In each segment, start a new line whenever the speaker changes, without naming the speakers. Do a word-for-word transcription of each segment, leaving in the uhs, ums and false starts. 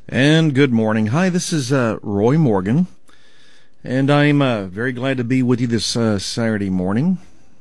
And good morning. Hi, this is uh, Roy Morgan, and I'm uh, very glad to be with you this uh, Saturday morning.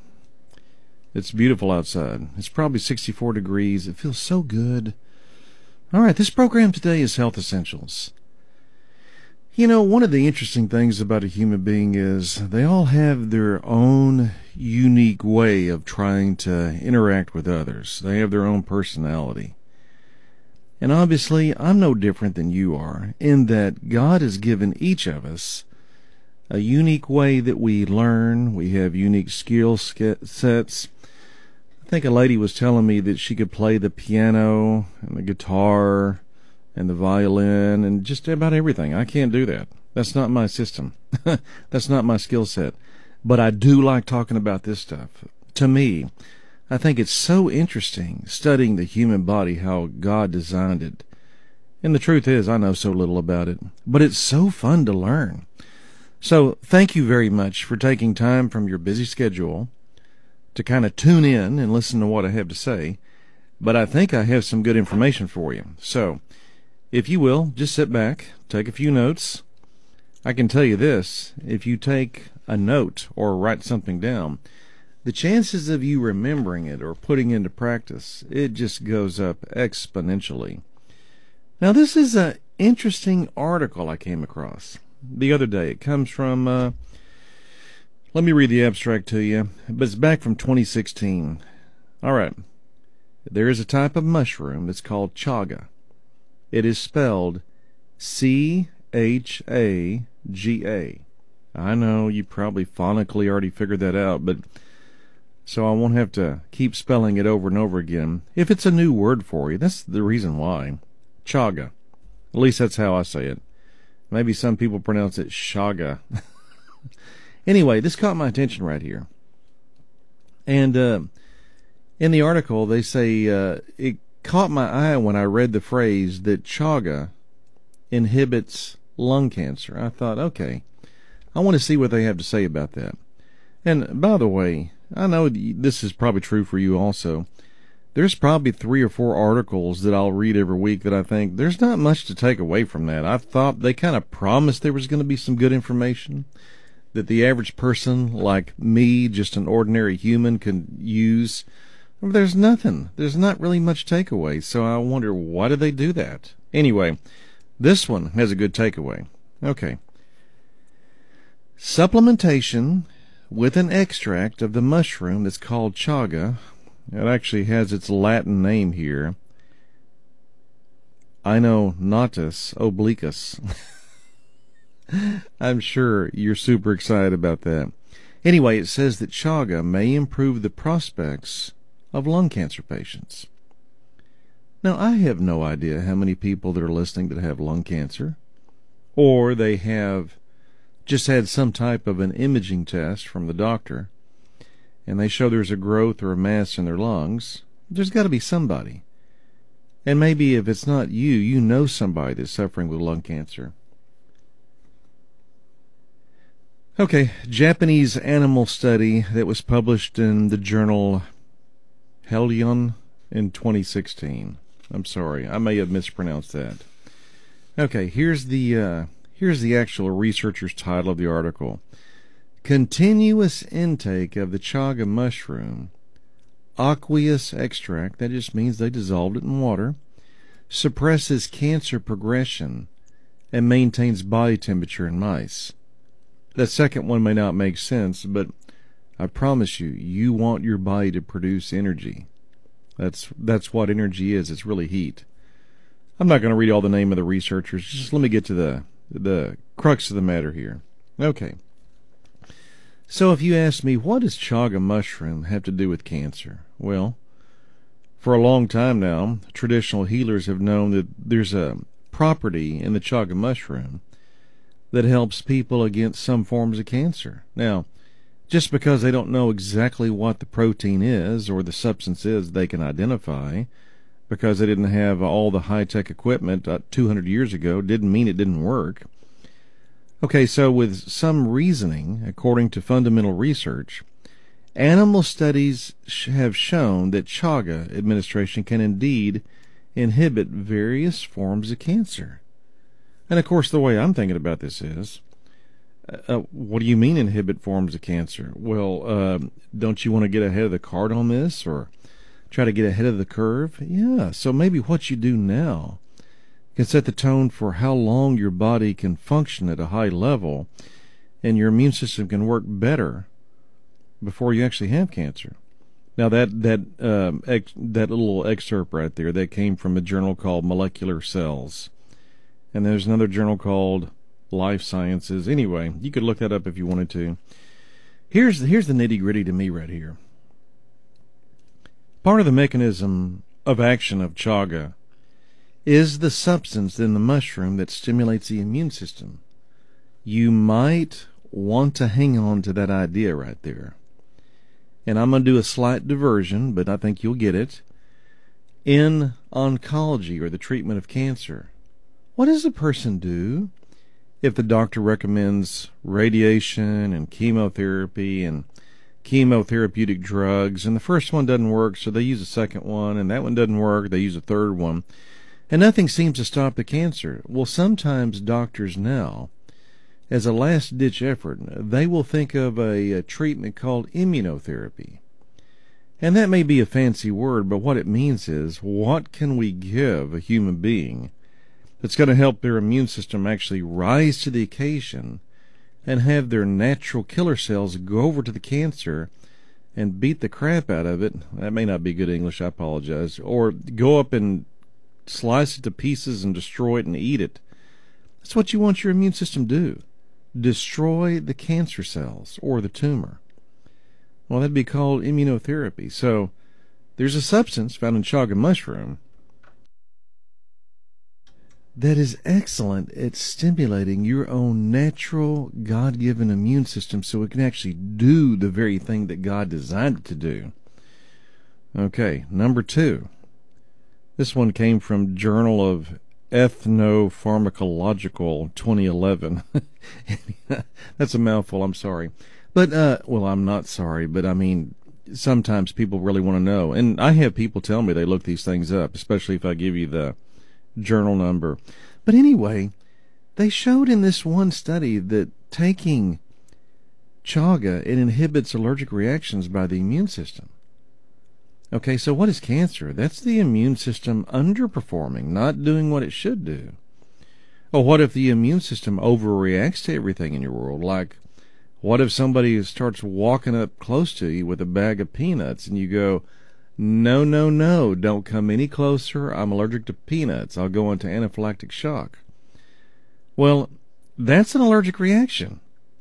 It's beautiful outside. It's probably sixty-four degrees. It feels so good. All right, this program today is Health Essentials. You know, one of the interesting things about a human being is they all have their own unique way of trying to interact with others. They have their own personality. And obviously, I'm no different than you are, in that God has given each of us a unique way that we learn. We have unique skill sets. I think a lady was telling me that she could play the piano and the guitar and the violin and just about everything. I can't do that. That's not my system. That's not my skill set. But I do like talking about this stuff. To me, I think it's so interesting studying the human body, how God designed it. And the truth is, I know so little about it, but it's so fun to learn. So thank you very much for taking time from your busy schedule to kind of tune in and listen to what I have to say. But I think I have some good information for you. So if you will, just sit back, take a few notes. I can tell you this, if you take a note or write something down, the chances of you remembering it or putting into practice, it just goes up exponentially. Now, this is an interesting article I came across the other day. It comes from, uh, let me read the abstract to you, but it's back from twenty sixteen. All right. There is a type of mushroom that's called chaga. It is spelled C H A G A. I know you probably phonically already figured that out, but so I won't have to keep spelling it over and over again. If it's a new word for you, that's the reason why. Chaga. At least that's how I say it. Maybe some people pronounce it shaga. Anyway, this caught my attention right here. And uh, in the article, they say uh, it caught my eye when I read the phrase that chaga inhibits lung cancer. I thought, okay, I want to see what they have to say about that. And by the way, I know this is probably true for you also. There's probably three or four articles that I'll read every week that I think there's not much to take away from that. I thought they kind of promised there was going to be some good information that the average person like me, just an ordinary human, can use. There's nothing. There's not really much takeaway, so I wonder, why do they do that? Anyway, this one has a good takeaway. Okay. Supplementation with an extract of the mushroom that's called chaga. It actually has its Latin name here. Inonotus obliquus. I'm sure you're super excited about that. Anyway, it says that chaga may improve the prospects of lung cancer patients. Now, I have no idea how many people that are listening that have lung cancer, or they have just had some type of an imaging test from the doctor, and they show there's a growth or a mass in their lungs. There's got to be somebody. And maybe if it's not you, you know somebody that's suffering with lung cancer. Okay, Japanese animal study that was published in the journal Helion in twenty sixteen. I'm sorry, I may have mispronounced that. Okay, here's the uh, here's the actual researcher's title of the article. Continuous intake of the chaga mushroom, aqueous extract, that just means they dissolved it in water, suppresses cancer progression and maintains body temperature in mice. That second one may not make sense, but I promise you, you want your body to produce energy. That's that's what energy is. It's really heat. I'm not going to read all the name of the researchers. Just let me get to the the crux of the matter here. Okay. So if you ask me, what does chaga mushroom have to do with cancer? Well, for a long time now, traditional healers have known that there's a property in the chaga mushroom that helps people against some forms of cancer. Now, just because they don't know exactly what the protein is or the substance is they can identify, because they didn't have all the high-tech equipment uh, two hundred years ago, didn't mean it didn't work. Okay, so with some reasoning, according to fundamental research, animal studies sh- have shown that chaga administration can indeed inhibit various forms of cancer. And of course, the way I'm thinking about this is, uh, what do you mean inhibit forms of cancer? Well, uh, don't you want to get ahead of the card on this, or try to get ahead of the curve? Yeah, so maybe what you do now can set the tone for how long your body can function at a high level, and your immune system can work better before you actually have cancer. Now, that that um, ex, that little excerpt right there, that came from a journal called Molecular Cells. And there's another journal called Life Sciences. Anyway, you could look that up if you wanted to. Here's, here's the nitty-gritty to me right here. Part of the mechanism of action of chaga is the substance in the mushroom that stimulates the immune system. You might want to hang on to that idea right there. And I'm going to do a slight diversion, but I think you'll get it. In oncology, or the treatment of cancer, what does a person do if the doctor recommends radiation and chemotherapy and chemotherapeutic drugs, and the first one doesn't work, so they use a second one, and that one doesn't work, they use a third one, and nothing seems to stop the cancer? Well, sometimes doctors now, as a last-ditch effort, they will think of a, a treatment called immunotherapy. And that may be a fancy word, but what it means is, what can we give a human being that's going to help their immune system actually rise to the occasion and have their natural killer cells go over to the cancer and beat the crap out of it? That may not be good English, I apologize. Or go up and slice it to pieces and destroy it and eat it. That's what you want your immune system to do. Destroy the cancer cells or the tumor. Well, that'd be called immunotherapy. So there's a substance found in chaga mushroom that is excellent at stimulating your own natural God-given immune system so it can actually do the very thing that God designed it to do. Okay, number two. This one came from Journal of Ethnopharmacological twenty eleven. That's a mouthful, I'm sorry. But, uh, well, I'm not sorry, but I mean, sometimes people really want to know. And I have people tell me they look these things up, especially if I give you the journal number. But anyway, they showed in this one study that taking chaga, it inhibits allergic reactions by the immune system. Okay, so what is cancer? That's the immune system underperforming, not doing what it should do. Or what if the immune system overreacts to everything in your world? Like, what if somebody starts walking up close to you with a bag of peanuts and you go, no, no, no, don't come any closer. I'm allergic to peanuts. I'll go into anaphylactic shock. Well, that's an allergic reaction.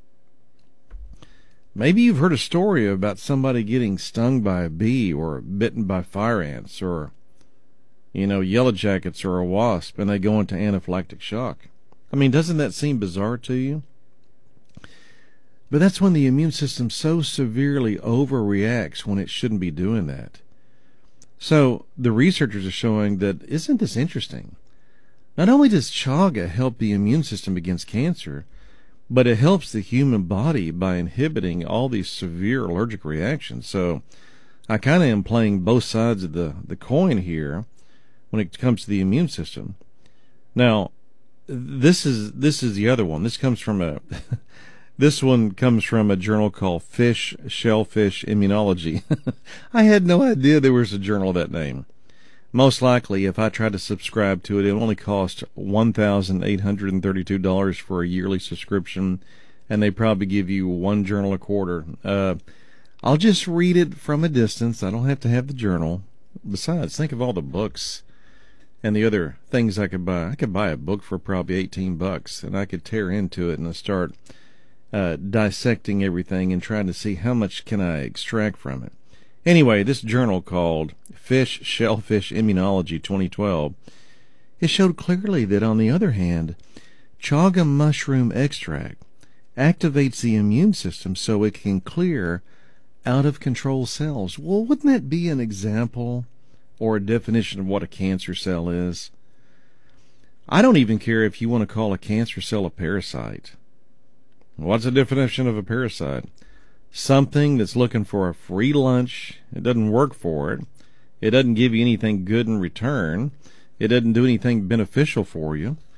Maybe you've heard a story about somebody getting stung by a bee or bitten by fire ants or, you know, yellow jackets or a wasp, and they go into anaphylactic shock. I mean, doesn't that seem bizarre to you? But that's when the immune system so severely overreacts when it shouldn't be doing that. So the researchers are showing that, isn't this interesting? Not only does chaga help the immune system against cancer, but it helps the human body by inhibiting all these severe allergic reactions. So I kind of am playing both sides of the, the coin here when it comes to the immune system. Now, this is this is the other one. This comes from a this one comes from a journal called Fish Shellfish Immunology. I had no idea there was a journal of that name. Most likely, if I tried to subscribe to it, it would only cost one thousand eight hundred thirty-two dollars for a yearly subscription, and they probably give you one journal a quarter. Uh, I'll just read it from a distance. I don't have to have the journal. Besides, think of all the books and the other things I could buy. I could buy a book for probably eighteen bucks, and I could tear into it and start uh, dissecting everything and trying to see how much can I extract from it. Anyway, this journal called Fish Shellfish Immunology twenty twelve, it showed clearly that, on the other hand, chaga mushroom extract activates the immune system so it can clear out-of-control cells. Well, wouldn't that be an example or a definition of what a cancer cell is? I don't even care if you want to call a cancer cell a parasite. What's the definition of a parasite? Something that's looking for a free lunch. It doesn't work for it. It doesn't give you anything good in return. It doesn't do anything beneficial for you.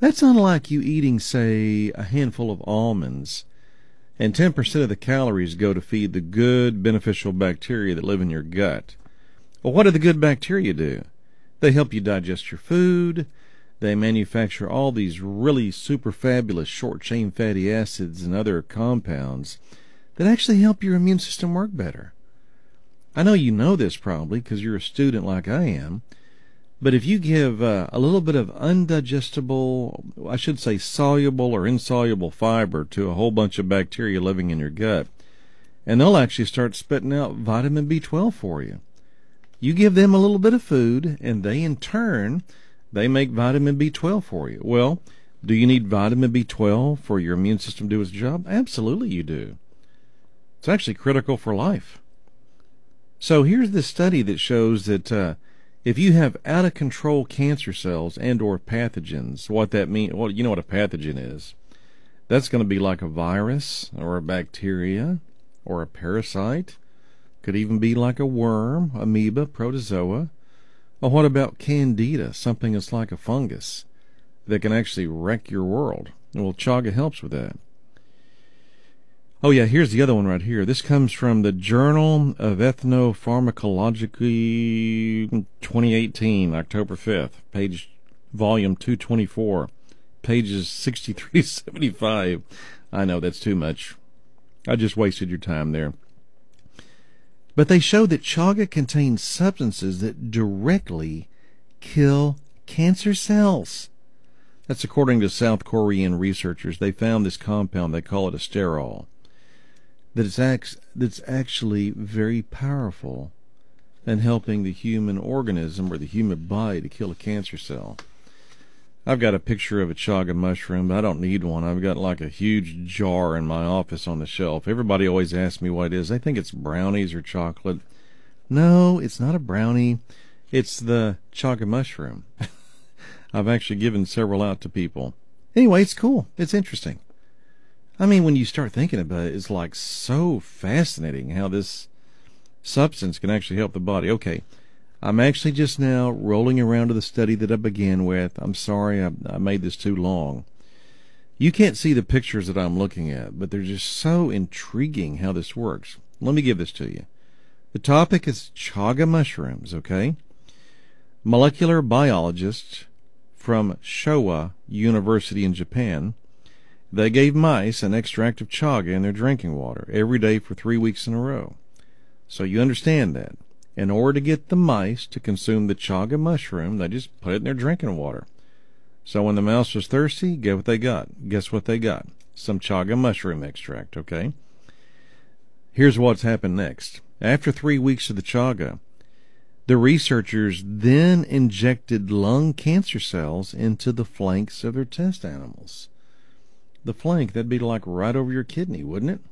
That's unlike you eating, say, a handful of almonds, and ten percent of the calories go to feed the good, beneficial bacteria that live in your gut. Well, what do the good bacteria do? They help you digest your food. They manufacture all these really super fabulous short-chain fatty acids and other compounds that actually help your immune system work better. I know you know this probably because you're a student like I am, but if you give uh, a little bit of undigestible, I should say soluble or insoluble fiber to a whole bunch of bacteria living in your gut, and they'll actually start spitting out vitamin B twelve for you. You give them a little bit of food, and they in turn, they make vitamin B twelve for you. Well, do you need vitamin B twelve for your immune system to do its job? Absolutely you do. It's actually critical for life. So here's this study that shows that uh, if you have out-of-control cancer cells and or pathogens, what that means, well, you know what a pathogen is. That's going to be like a virus or a bacteria or a parasite. Could even be like a worm, amoeba, protozoa. Or what about candida, something that's like a fungus that can actually wreck your world? Well, chaga helps with that. Oh yeah, here's the other one right here. This comes from the Journal of Ethnopharmacology twenty eighteen, October fifth, page volume two twenty-four, pages sixty-three to seventy-five. I know that's too much. I just wasted your time there. But they show that chaga contains substances that directly kill cancer cells. That's according to South Korean researchers. They found this compound, they call it a sterol, that it's, act, that's actually very powerful in helping the human organism or the human body to kill a cancer cell. I've got a picture of a chaga mushroom, but I don't need one. I've got like a huge jar in my office on the shelf. Everybody always asks me what it is. They think it's brownies or chocolate. No, it's not a brownie. It's the chaga mushroom. I've actually given several out to people. Anyway, it's cool. It's interesting. I mean, when you start thinking about it, it's like so fascinating how this substance can actually help the body. Okay. I'm actually just now rolling around to the study that I began with. I'm sorry I, I made this too long. You can't see the pictures that I'm looking at, but they're just so intriguing how this works. Let me give this to you. The topic is chaga mushrooms, okay? Molecular biologists from Showa University in Japan, they gave mice an extract of chaga in their drinking water every day for three weeks in a row. So you understand that. In order to get the mice to consume the chaga mushroom, they just put it in their drinking water. So when the mouse was thirsty, guess what they got? Guess what they got? Some chaga mushroom extract, okay? Here's what's happened next. After three weeks of the chaga, the researchers then injected lung cancer cells into the flanks of their test animals. The flank, that'd be like right over your kidney, wouldn't it?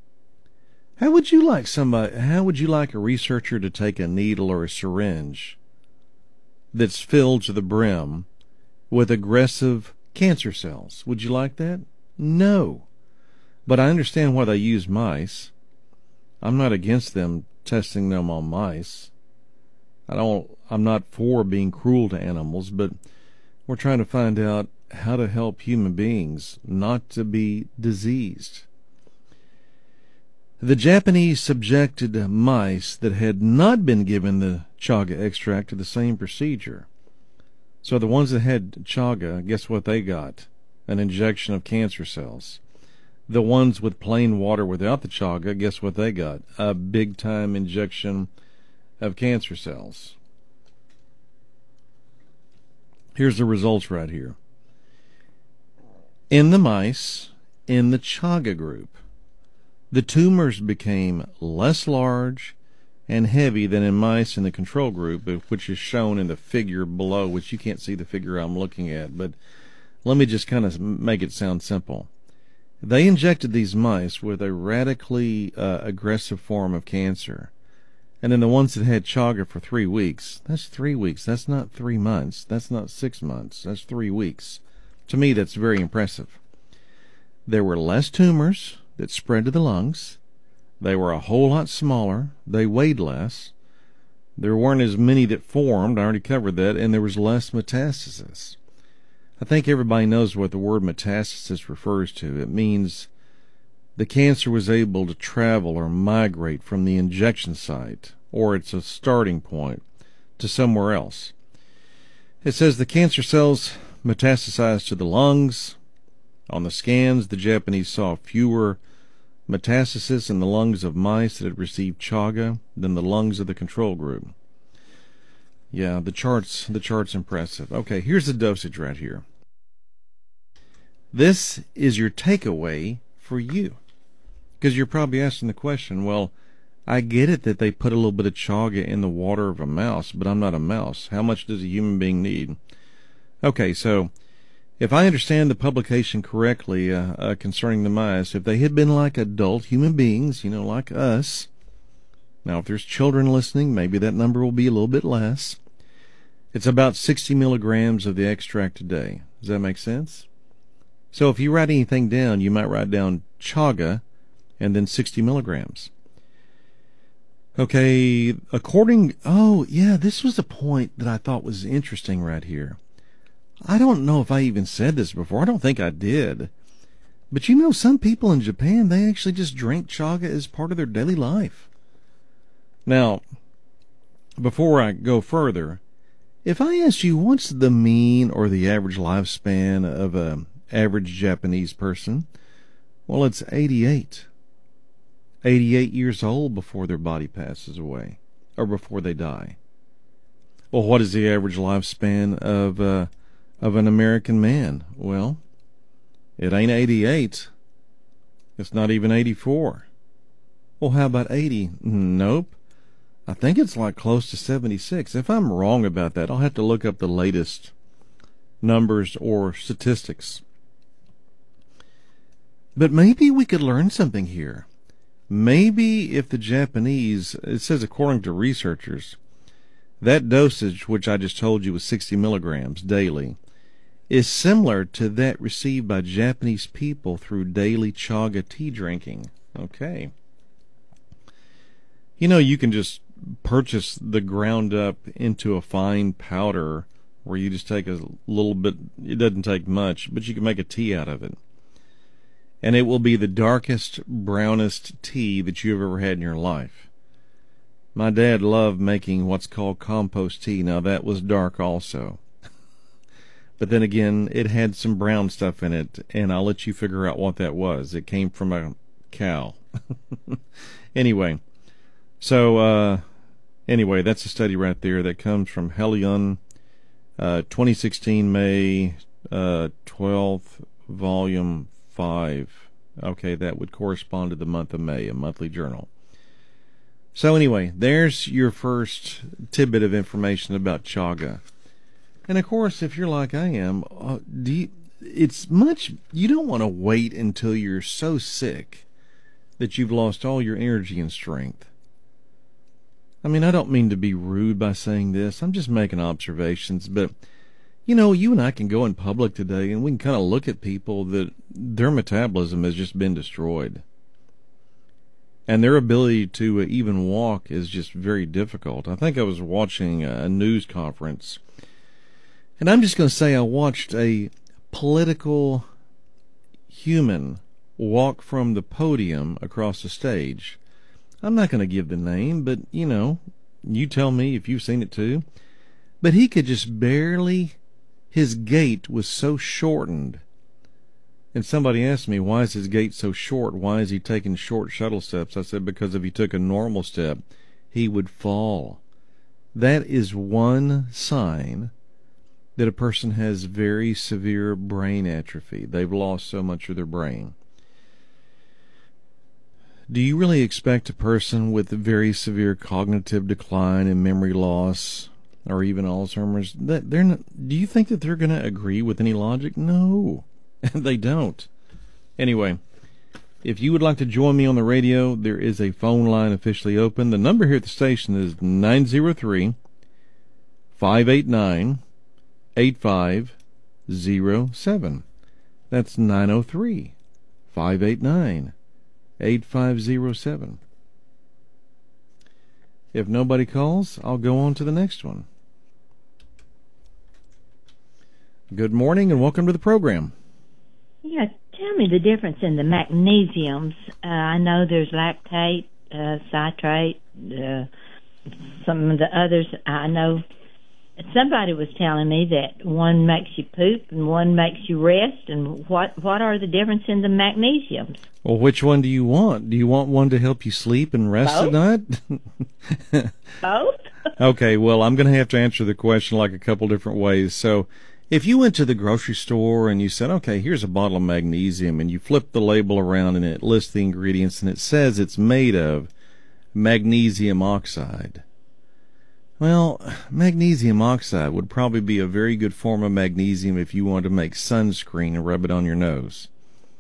How would you like somebody, how would you like a researcher to take a needle or a syringe that's filled to the brim with aggressive cancer cells? Would you like that? No. But I understand why they use mice. I'm not against them testing them on mice. I don't, I'm not for being cruel to animals, but we're trying to find out how to help human beings not to be diseased. The Japanese subjected mice that had not been given the chaga extract to the same procedure. So the ones that had chaga, guess what they got? An injection of cancer cells. The ones with plain water without the chaga, guess what they got? A big-time injection of cancer cells. Here's the results right here. In the mice, in the chaga group, the tumors became less large and heavy than in mice in the control group, which is shown in the figure below, which you can't see the figure I'm looking at, but let me just kind of make it sound simple. They injected these mice with a radically uh, aggressive form of cancer, and then the ones that had chaga for three weeks, that's three weeks, that's not three months, that's not six months, that's three weeks. To me, that's very impressive. There were less tumors that spread to the lungs. They were a whole lot smaller. They weighed less. There weren't as many that formed. I already covered that. And there was less metastasis. I think everybody knows what the word metastasis refers to. It means the cancer was able to travel or migrate from the injection site, or it's a starting point, to somewhere else. It says the cancer cells metastasized to the lungs. On the scans, the Japanese saw fewer metastasis in the lungs of mice that had received chaga than the lungs of the control group. Yeah, the chart's the chart's impressive. Okay, here's the dosage right here. This is your takeaway for you. Because you're probably asking the question, well, I get it that they put a little bit of chaga in the water of a mouse, but I'm not a mouse. How much does a human being need? Okay, so if I understand the publication correctly uh, uh, concerning the mice, if they had been like adult human beings, you know, like us, now if there's children listening, maybe that number will be a little bit less. It's about sixty milligrams of the extract a day. Does that make sense? So if you write anything down, you might write down chaga and then sixty milligrams. Okay, according, oh, yeah, this was a point that I thought was interesting right here. I don't know if I even said this before. I don't think I did. But you know, some people in Japan, they actually just drink chaga as part of their daily life. Now, before I go further, if I asked you what's the mean or the average lifespan of an average Japanese person, well, it's eighty-eight. eighty-eight years old before their body passes away, or before they die. Well, what is the average lifespan of uh, of an American man? Well, it ain't eighty-eight. It's not even eighty-four. Well, how about eighty? Nope. I think it's like close to seventy-six. If I'm wrong about that, I'll have to look up the latest numbers or statistics. But maybe we could learn something here. Maybe if the Japanese, it says according to researchers, that dosage, which I just told you was sixty milligrams daily, is similar to that received by Japanese people through daily chaga tea drinking. Okay. You know, you can just purchase the ground up into a fine powder where you just take a little bit, it doesn't take much, but you can make a tea out of it. And it will be the darkest, brownest tea that you've ever had in your life. My dad loved making what's called compost tea. Now, that was dark also. But then again, it had some brown stuff in it, and I'll let you figure out what that was. It came from a cow. Anyway, so, uh, anyway, that's a study right there that comes from Helion, uh, twenty sixteen, May uh, twelfth, volume five. Okay, that would correspond to the month of May, a monthly journal. So anyway, there's your first tidbit of information about chaga. And of course, if you're like I am, uh, do you, it's much, you don't want to wait until you're so sick that you've lost all your energy and strength. I mean, I don't mean to be rude by saying this. I'm just making observations, but you know, you and I can go in public today and we can kind of look at people that their metabolism has just been destroyed. And their ability to even walk is just very difficult. I think I was watching a news conference, and I'm just going to say I watched a political human walk from the podium across the stage. I'm not going to give the name, but, you know, you tell me if you've seen it too. But he could just barely, his gait was so shortened. And somebody asked me, why is his gait so short? Why is he taking short shuttle steps? I said, because if he took a normal step, he would fall. That is one sign that a person has very severe brain atrophy. They've lost so much of their brain. Do you really expect a person with very severe cognitive decline and memory loss, or even Alzheimer's, that they're not, do you think that they're going to agree with any logic? No, they don't. Anyway, if you would like to join me on the radio, there is a phone line officially open. The number here at the station is nine zero three, five eight nine, eight five zero seven. That's nine zero three, five eight nine, eight five zero seven. If nobody calls, I'll go on to the next one. Good morning and welcome to the program.
Yeah, tell me the difference in the magnesiums. Uh, I know there's lactate, uh, citrate, uh, some of the others. I know somebody was telling me that one makes you poop and one makes you rest. And what what are the difference in the magnesiums?
Well, which one do you want? Do you want one to help you sleep and rest
Both?
at night?
Both?
Okay, well, I'm going to have to answer the question like a couple different ways. So, if you went to the grocery store and you said, okay, here's a bottle of magnesium, and you flip the label around and it lists the ingredients and it says it's made of magnesium oxide. Well, magnesium oxide would probably be a very good form of magnesium if you wanted to make sunscreen and rub it on your nose.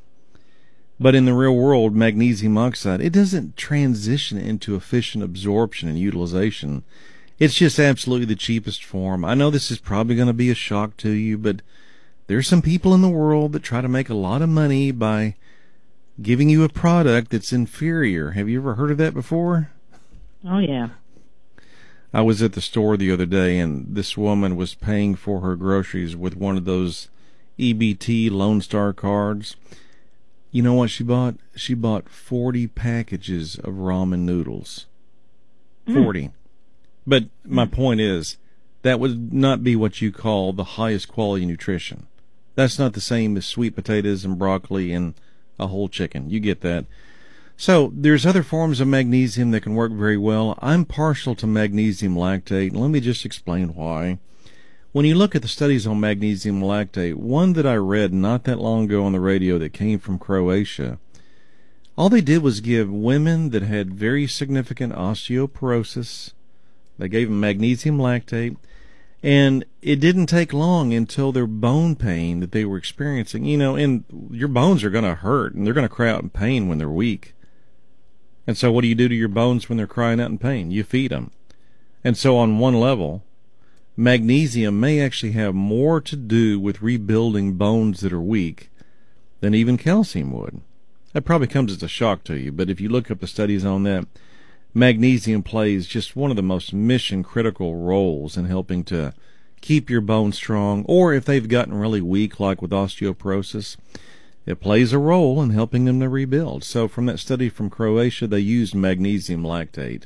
But in the real world, magnesium oxide, it doesn't transition into efficient absorption and utilization. It's just absolutely the cheapest form. I know this is probably going to be a shock to you, but there's some people in the world that try to make a lot of money by giving you a product that's inferior. Have you ever heard of that before?
Oh, yeah.
I was at the store the other day, and this woman was paying for her groceries with one of those E B T Lone Star cards. You know what she bought? She bought forty packages of ramen noodles. forty. Mm. But my point is, that would not be what you call the highest quality nutrition. That's not the same as sweet potatoes and broccoli and a whole chicken. You get that. So there's other forms of magnesium that can work very well. I'm partial to magnesium lactate, and let me just explain why. When you look at the studies on magnesium lactate, one that I read not that long ago on the radio that came from Croatia, all they did was give women that had very significant osteoporosis, they gave them magnesium lactate, and it didn't take long until their bone pain that they were experiencing, you know, and your bones are going to hurt, and they're going to cry out in pain when they're weak. And so what do you do to your bones when they're crying out in pain? You feed them. And so on one level, magnesium may actually have more to do with rebuilding bones that are weak than even calcium would. That probably comes as a shock to you, but if you look up the studies on that, magnesium plays just one of the most mission-critical roles in helping to keep your bones strong, or if they've gotten really weak, like with osteoporosis, it plays a role in helping them to rebuild. So from that study from Croatia, they used magnesium lactate,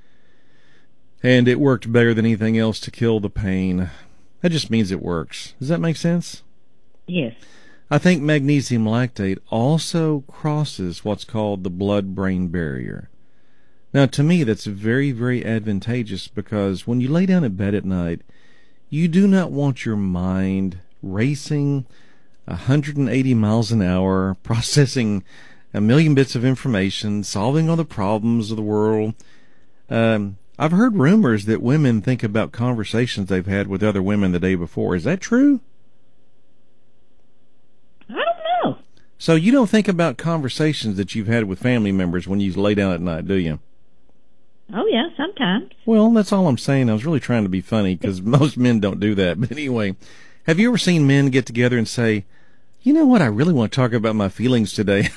and it worked better than anything else to kill the pain. That just means it works. Does that make sense?
Yes.
I think magnesium lactate also crosses what's called the blood-brain barrier. Now, to me, that's very, very advantageous because when you lay down in bed at night, you do not want your mind racing one hundred eighty miles an hour, processing a million bits of information, solving all the problems of the world. Um, I've heard rumors that women think about conversations they've had with other women the day before. Is that true?
I don't know.
So you don't think about conversations that you've had with family members when you lay down at night, do you?
Oh, yeah, sometimes.
Well, that's all I'm saying. I was really trying to be funny because most men don't do that. But anyway, have you ever seen men get together and say, you know what, I really want to talk about my feelings today?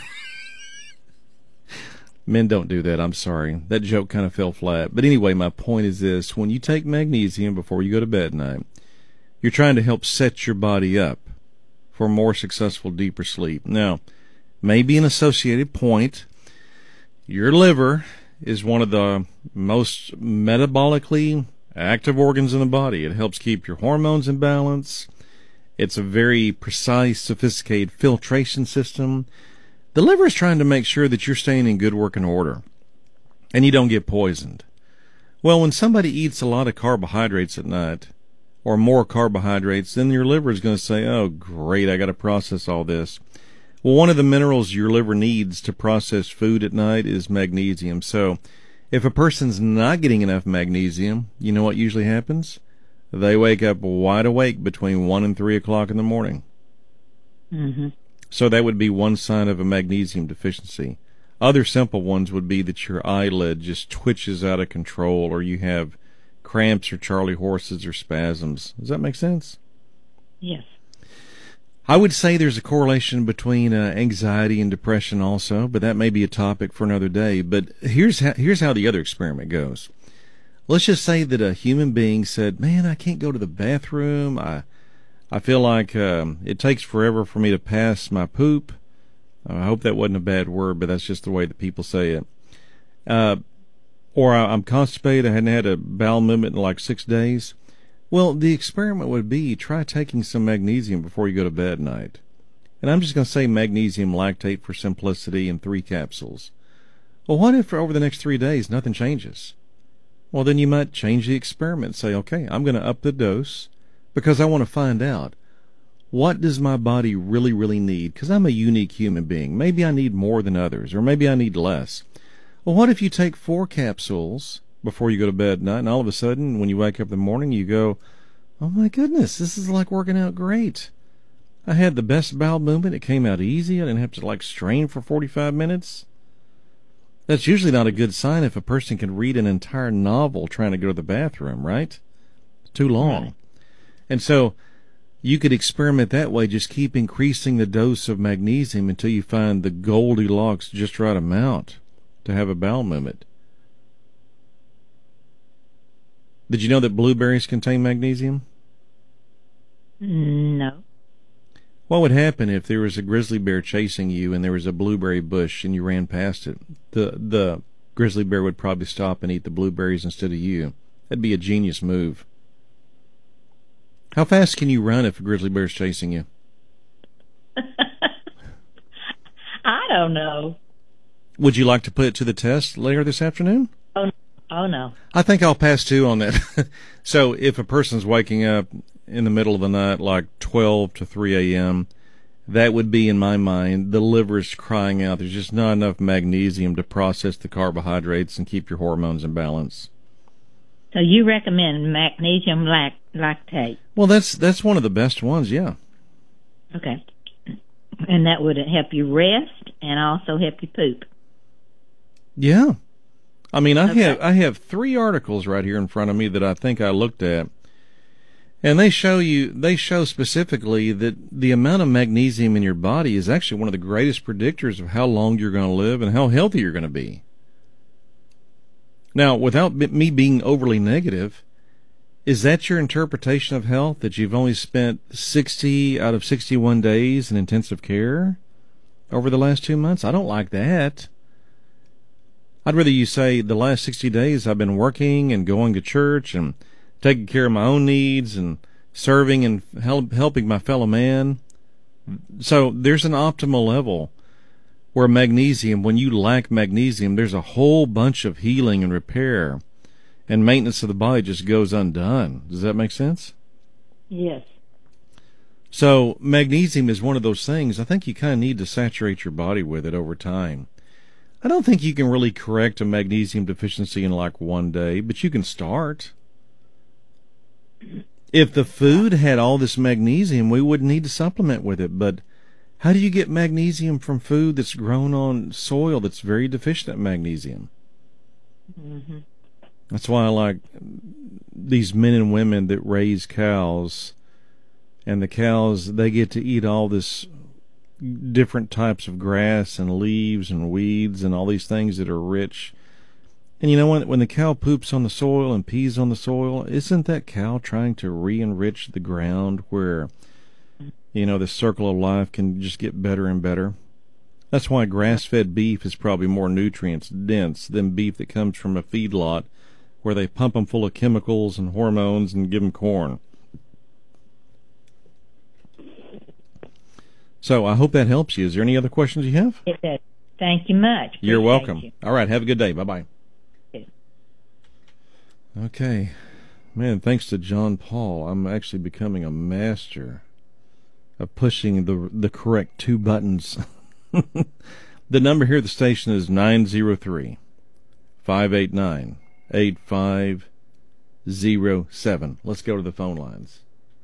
Men don't do that. I'm sorry. That joke kind of fell flat. But anyway, my point is this. When you take magnesium before you go to bed at night, you're trying to help set your body up for more successful, deeper sleep. Now, maybe an associated point, your liver is one of the most metabolically active organs in the body. It helps keep your hormones in balance. It's a very precise, sophisticated filtration system. The liver is trying to make sure that you're staying in good working order and you don't get poisoned. Well, when somebody eats a lot of carbohydrates at night, or more carbohydrates, then your liver is going to say, oh, great, I got to process all this. Well, one of the minerals your liver needs to process food at night is magnesium. So if a person's not getting enough magnesium, you know what usually happens? They wake up wide awake between one and three o'clock in the morning.
Mm-hmm.
So that would be one sign of a magnesium deficiency. Other simple ones would be that your eyelid just twitches out of control, or you have cramps or Charlie horses or spasms. Does that make sense?
Yes.
I would say there's a correlation between uh, anxiety and depression also, but that may be a topic for another day. But here's how, here's how the other experiment goes. Let's just say that a human being said, man, I can't go to the bathroom. I I feel like um, it takes forever for me to pass my poop. I hope that wasn't a bad word, but that's just the way that people say it. Uh, or I, I'm constipated. I hadn't had a bowel movement in like six days. Well, the experiment would be try taking some magnesium before you go to bed at night. And I'm just going to say magnesium lactate for simplicity in three capsules. Well, what if over the next three days nothing changes? Well, then you might change the experiment and say, okay, I'm going to up the dose because I want to find out what does my body really, really need? Because I'm a unique human being. Maybe I need more than others, or maybe I need less. Well, what if you take four capsules before you go to bed at night, and all of a sudden, when you wake up in the morning, you go, oh my goodness, this is like working out great. I had the best bowel movement. It came out easy. I didn't have to like strain for forty-five minutes. That's usually not a good sign if a person can read an entire novel trying to go to the bathroom, right? It's too long. Right. And so you could experiment that way, just keep increasing the dose of magnesium until you find the Goldilocks just right amount to have a bowel movement. Did you know that blueberries contain magnesium?
No.
What would happen if there was a grizzly bear chasing you and there was a blueberry bush and you ran past it? The the grizzly bear would probably stop and eat the blueberries instead of you. That'd be a genius move. How fast can you run if a grizzly bear's chasing you?
I don't know.
Would you like to put it to the test later this afternoon?
Oh, oh no.
I think I'll pass two on that. So if a person's waking up in the middle of the night, like twelve to three a.m., that would be, in my mind, the liver's crying out. There's just not enough magnesium to process the carbohydrates and keep your hormones in balance.
So you recommend magnesium lact- lactate?
Well, that's that's one of the best ones, yeah.
Okay. And that would help you rest and also help you poop?
Yeah. I mean, I
okay.
have I have three articles right here in front of me that I think I looked at. And they show you, they show specifically that the amount of magnesium in your body is actually one of the greatest predictors of how long you're going to live and how healthy you're going to be. Now, without me being overly negative, is that your interpretation of health, that you've only spent sixty out of sixty-one days in intensive care over the last two months? I don't like that. I'd rather you say the last sixty days I've been working and going to church and taking care of my own needs and serving and help, helping my fellow man. So there's an optimal level where magnesium, when you lack magnesium, there's a whole bunch of healing and repair and maintenance of the body just goes undone. Does that make sense?
Yes.
So magnesium is one of those things, I think you kind of need to saturate your body with it over time. I don't think you can really correct a magnesium deficiency in like one day, but you can start. If the food had all this magnesium, we wouldn't need to supplement with it. But how do you get magnesium from food that's grown on soil that's very deficient in magnesium?
Mm-hmm.
That's why I like these men and women that raise cows, and the cows, they get to eat all this different types of grass and leaves and weeds and all these things that are rich. And you know what? When the cow poops on the soil and pees on the soil, isn't that cow trying to re-enrich the ground where, you know, the circle of life can just get better and better? That's why grass-fed beef is probably more nutrients dense than beef that comes from a feedlot where they pump them full of chemicals and hormones and give them corn. So I hope that helps you. Is there any other questions you have?
It does. Thank you much.
You're
Appreciate
welcome.
You.
All right. Have a good day. Bye-bye. Okay. Man, thanks to John Paul, I'm actually becoming a master of pushing the the correct two buttons. The number here at the station is nine zero three, five eight nine, eight five zero seven. Let's go to the phone lines.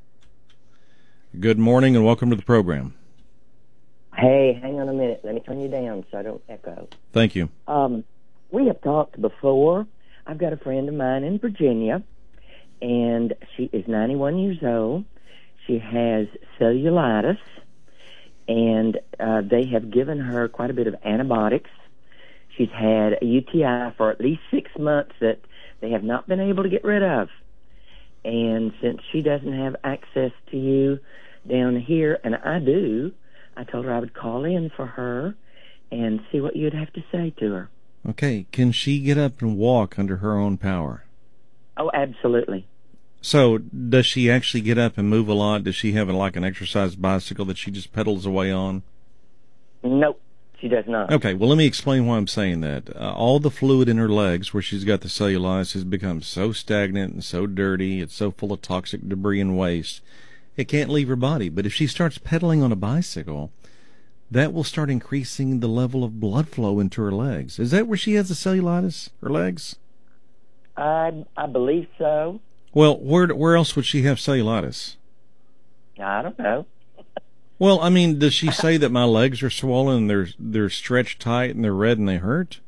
Good morning and welcome to the program.
Hey, hang on a minute. Let me turn you down so I don't echo.
Thank you.
Um, we have talked before. I've got a friend of mine in Virginia, and she is ninety-one years old. She has cellulitis, and uh, they have given her quite a bit of antibiotics. She's had a U T I for at least six months that they have not been able to get rid of. And since she doesn't have access to you down here, and I do, I told her I would call in for her and see what you'd have to say to her.
Okay, can she get up and walk under her own power?
Oh, absolutely.
So, does she actually get up and move a lot? Does she have like an exercise bicycle that she just pedals away on?
Nope, she does not.
Okay, well, let me explain why I'm saying that. Uh, all the fluid in her legs, where she's got the cellulitis, has become so stagnant and so dirty. It's so full of toxic debris and waste. It can't leave her body. But if she starts pedaling on a bicycle, that will start increasing the level of blood flow into her legs. Is that where she has the cellulitis, her legs?
I I believe so.
Well, where where else would she have cellulitis?
I don't know.
Well, I mean, does she say that my legs are swollen and they're they're stretched tight and they're red and they hurt?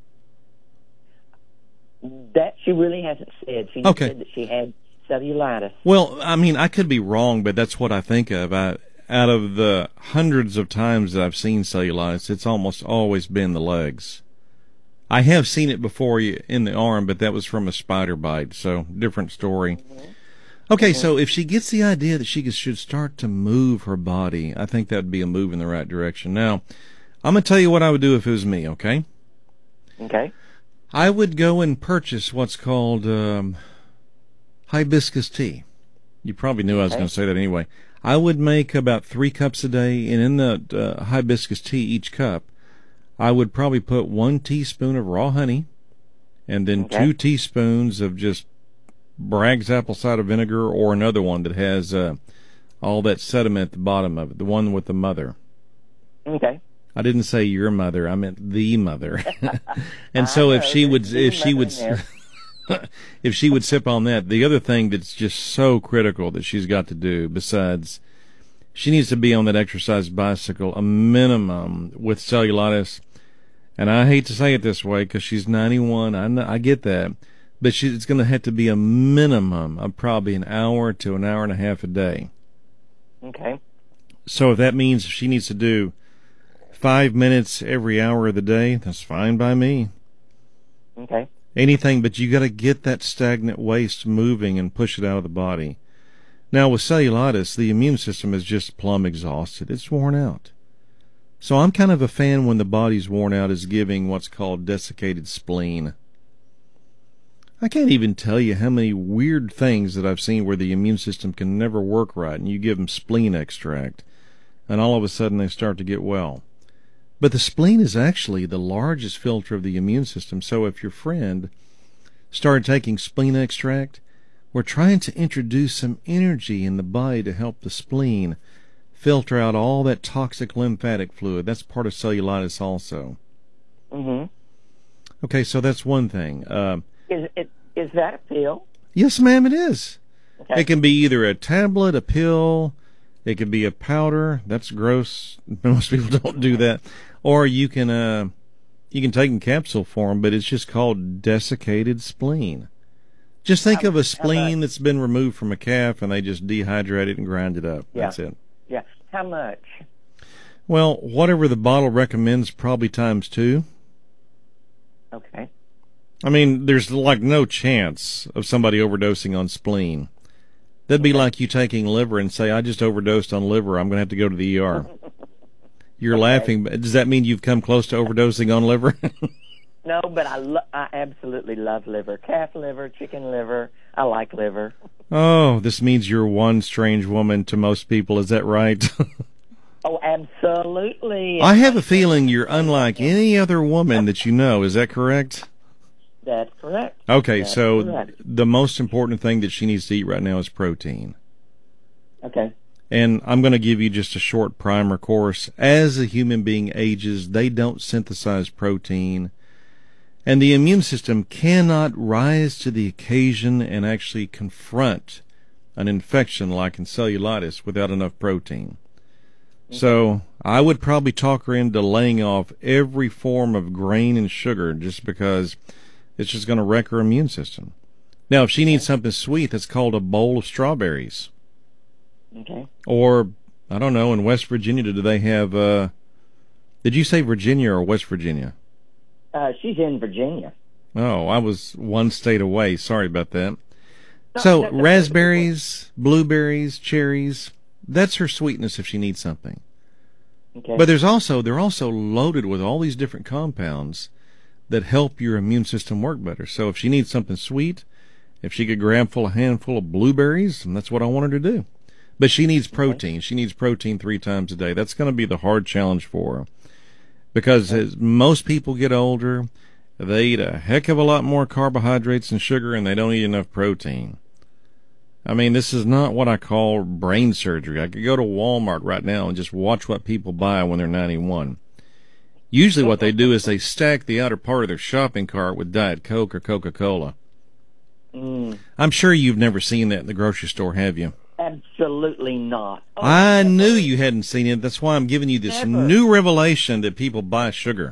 That she really hasn't said. She just
Okay.
said that she had cellulitis.
Well, I mean, I could be wrong, but that's what I think of. I, out of the hundreds of times that I've seen cellulitis, it's almost always been the legs. I have seen it before in the arm, but that was from a spider bite, so different story.
Mm-hmm.
Okay, so if she gets the idea that she should start to move her body, I think that would be a move in the right direction. Now, I'm going to tell you what I would do if it was me, okay?
Okay.
I would go and purchase what's called um, hibiscus tea. You probably knew I was
Okay.
going to say that anyway. I would make about three cups a day, and in the uh, hibiscus tea, each cup, I would probably put one teaspoon of raw honey, and then
Okay.
two teaspoons of just Bragg's apple cider vinegar, or another one that has uh, all that sediment at the bottom of it, the one with the mother.
Okay.
I didn't say your mother, I meant the mother. And so
I
if
know,
she would,
there's
if
the
she
mother
would,
in there.
if she would sip on that, the other thing that's just so critical that she's got to do, besides, she needs to be on that exercise bicycle a minimum with cellulitis. And I hate to say it this way because she's ninety-one. I know, I get that, but she, it's going to have to be a minimum of probably an hour to an hour and a half a day.
Okay.
So if that means she needs to do five minutes every hour of the day, that's fine by me.
Okay.
Anything, but you got to get that stagnant waste moving and push it out of the body. Now with cellulitis, the immune system is just plumb exhausted. It's worn out. So I'm kind of a fan when the body's worn out is giving what's called desiccated spleen. I can't even tell you how many weird things that I've seen where the immune system can never work right, and you give them spleen extract, and all of a sudden they start to get well. But the spleen is actually the largest filter of the immune system, so if your friend started taking spleen extract, we're trying to introduce some energy in the body to help the spleen filter out all that toxic lymphatic fluid. That's part of cellulitis also.
Mm-hmm.
Okay, so that's one thing. Uh,
Is it is that a pill?
yes, ma'am, it is.
Okay.
It can be either a tablet, a pill, it can be a powder. That's gross. Most people don't do that. Or you can uh, you can take in capsule form, but it's just called desiccated spleen. Just think
How-
of a
how
spleen
much?
that's been removed from a calf and they just dehydrate it and grind it up.
Yeah.
That's it.
Yeah. How much?
Well, whatever the bottle recommends, probably times two.
Okay.
I mean, there's like no chance of somebody overdosing on spleen. That'd be like you taking liver and say, I just overdosed on liver. I'm going to have to go to the E R. You're
Okay.
laughing. But does that mean you've come close to overdosing on liver?
No, but I lo- I absolutely love liver. Calf liver, chicken liver. I like liver.
Oh, this means you're one strange woman to most people. Is that right?
Oh, absolutely.
I have a feeling you're unlike any other woman that you know. Is that correct?
That's correct.
Okay,
That's
so
correct.
the most important thing that she needs to eat right now is protein.
Okay.
And I'm going to give you just a short primer course. As a human being ages, they don't synthesize protein. And the immune system cannot rise to the occasion and actually confront an infection like in cellulitis without enough protein. So I would probably talk her into laying off every form of grain and sugar just because it's just going to wreck her immune system. Now, if she needs something sweet, that's called a bowl of strawberries.
Okay.
Or, I don't know, in West Virginia, do they have, uh, did you say Virginia or West Virginia?
Uh, she's in Virginia.
Oh, I was one state away. Sorry about that. So
That- that's
raspberries, blueberries, cherries, that's her sweetness if she needs something.
Okay.
But there's also they're also loaded with all these different compounds that help your immune system work better. So if she needs something sweet, if she could grab full a handful of blueberries, and that's what I want her to do. But she needs protein. She needs protein three times a day. That's going to be the hard challenge for her. Because as most people get older, they eat a heck of a lot more carbohydrates and sugar, and they don't eat enough protein. I mean, this is not what I call brain surgery. I could go to Walmart right now and just watch what people buy when they're ninety-one. Usually what they do is they stack the outer part of their shopping cart with Diet Coke or Coca-Cola.
Mm,
I'm sure you've never seen that in the grocery store, have you?
absolutely not. Oh,
I
never.
knew you hadn't seen it. That's why I'm giving you this
Never.
new revelation that people buy sugar.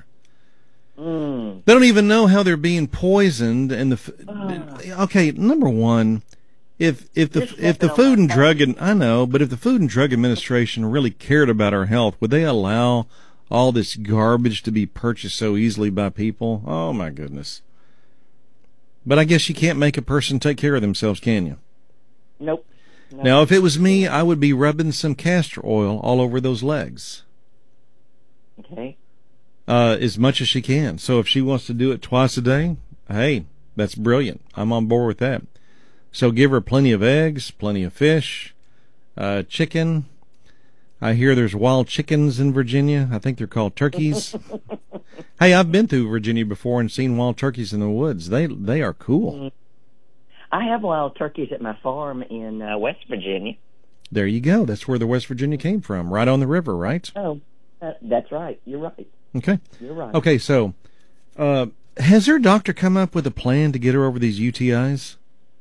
Mm.
They don't even know how they're being poisoned. And the f okay, number one, if if the
Just
if the
stepping on
Food
my
and Drug and I know, but if the Food and Drug Administration really cared about our health, would they allow all this garbage to be purchased so easily by people? Oh my goodness! But I guess you can't make a person take care of themselves, can you?
Nope. No.
Now, if it was me, I would be rubbing some castor oil all over those legs.
Okay.
Uh, as much as she can. So if she wants to do it twice a day, hey, that's brilliant. I'm on board with that. So give her plenty of eggs, plenty of fish, uh, chicken. I hear there's wild chickens in Virginia. I think they're called turkeys. Hey, I've been through Virginia before and seen wild turkeys in the woods. They they are cool.
I have wild turkeys at my farm in uh, West Virginia.
There you go. That's where the West Virginia came from, right on the river, right?
Oh, uh, that's right. You're right.
Okay.
You're right.
Okay, so uh, has her doctor come up with a plan to get her over these U T Is?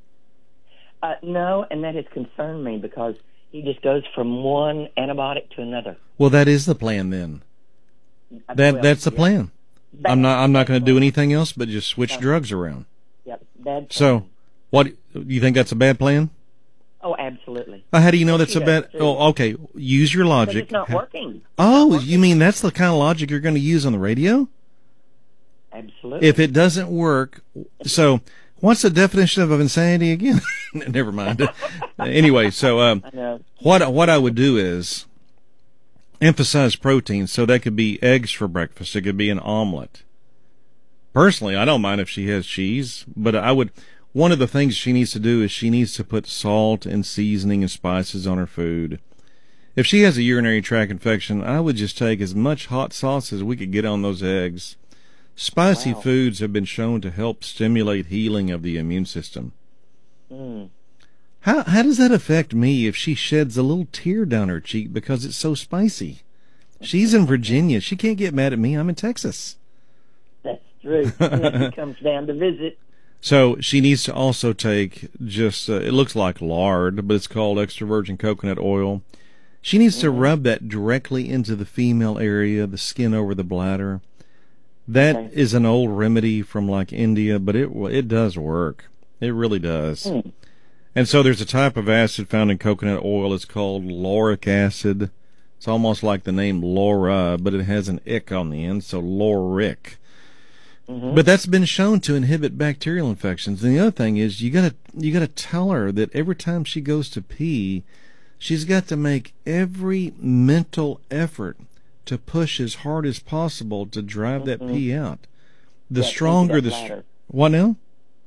Uh, no, and that has concerned me because he just goes from one antibiotic to another.
Well, that is the plan then. That
Well,
that's the
yeah.
plan.
Bad-
I'm not I'm not going to
bad
do anything else but just switch
No.
drugs around.
Yep, bad.
So,
plan.
what you think that's a bad plan?
Oh, absolutely.
Uh, how do you know that's
She
a bad?
does, too.
Oh, okay. Use your
But
logic.
it's not
Ha-
working.
Oh, you mean that's the kind of logic you're going to use on the radio?
Absolutely.
If it doesn't work, so what's the definition of insanity again? Never mind. Anyway, so um,
I know.
what what I would do is emphasize protein. So that could be eggs for breakfast. It could be an omelet. Personally, I don't mind if she has cheese, but I would. One of the things she needs to do is she needs to put salt and seasoning and spices on her food. If she has a urinary tract infection, I would just take as much hot sauce as we could get on those eggs. Spicy
Wow.
foods have been shown to help stimulate healing of the immune system.
Mm.
How how does that affect me if she sheds a little tear down her cheek because it's so spicy? She's in Virginia. She can't get mad at me. I'm in Texas.
That's true. And then he comes down to visit.
So she needs to also take just, uh, it looks like lard, but it's called extra virgin coconut oil. She needs to rub that directly into the female area, the skin over the bladder. That
Okay.
is an old remedy from like India, but it it does work. It really does.
Mm.
And so there's a type of acid found in coconut oil. It's called lauric acid. It's almost like the name Laura, but it has an ick on the end, so lauric.
Mm-hmm.
But that's been shown to inhibit bacterial infections. And the other thing is, you gotta you gotta tell her that every time she goes to pee, she's got to make every mental effort to push as hard as possible to drive that
Mhm.
pee out. The
Yeah,
stronger
empty
the
that
str-
bladder.
what now?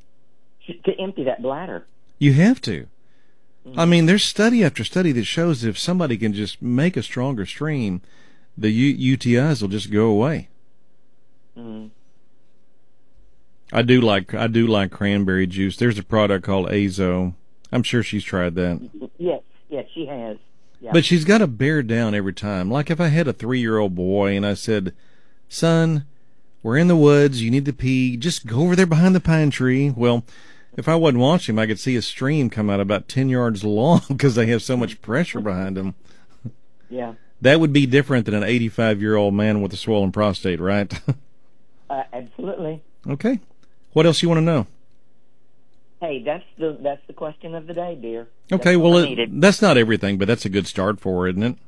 To empty that bladder.
You have to.
Mm-hmm.
I mean, there's study after study that shows that if somebody can just make a stronger stream, the U- UTIs will just go away.
Mm.
I do like I do like cranberry juice. There's a product called Azo. I'm sure she's tried that.
Yes, yes, she has. Yeah.
But she's got to bear down every time. Like if I had a three-year-old boy and I said, "Son, we're in the woods. You need to pee. Just go over there behind the pine tree." Well, if I wasn't watching him, I could see a stream come out about ten yards long because they have so much pressure behind them.
yeah,
That would be different than an eighty-five-year-old man with a swollen prostate, right?
uh, absolutely.
Okay. What else you want to know?
Hey, that's the that's the question of the day, dear. That's
Okay,
what
well,
I
it,
needed.
that's not everything, but that's a good start for her, isn't it?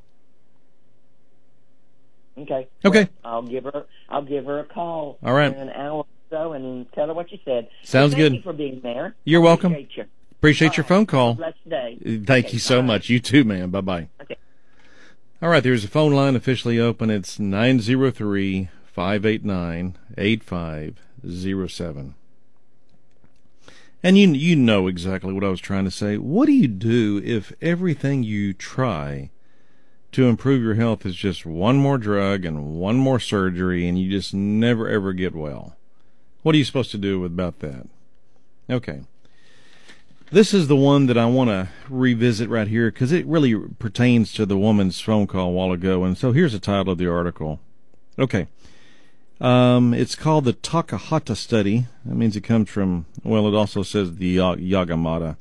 Okay.
Okay.
Well, I'll give her I'll give her a call.
All right.
In an hour or so, and tell her what you said.
Sounds
Thank
good.
you for being there.
You're
I
welcome.
appreciate you.
Appreciate
All
your
right.
phone call.
Blessed day.
Thank
Okay,
you so
bye.
much. You too, man. Bye-bye.
Okay.
All right, there's a phone line officially open. It's nine zero three, five eight nine, eight five zero seven. And you you know exactly what I was trying to say. What do you do if everything you try to improve your health is just one more drug and one more surgery and you just never ever get well? What are you supposed to do about that? Okay. This is the one that I want to revisit right here because it really pertains to the woman's phone call a while ago. And so here's the title of the article. Okay. Um, it's called the Takahata Study. That means it comes from, well, it also says the Yagamata.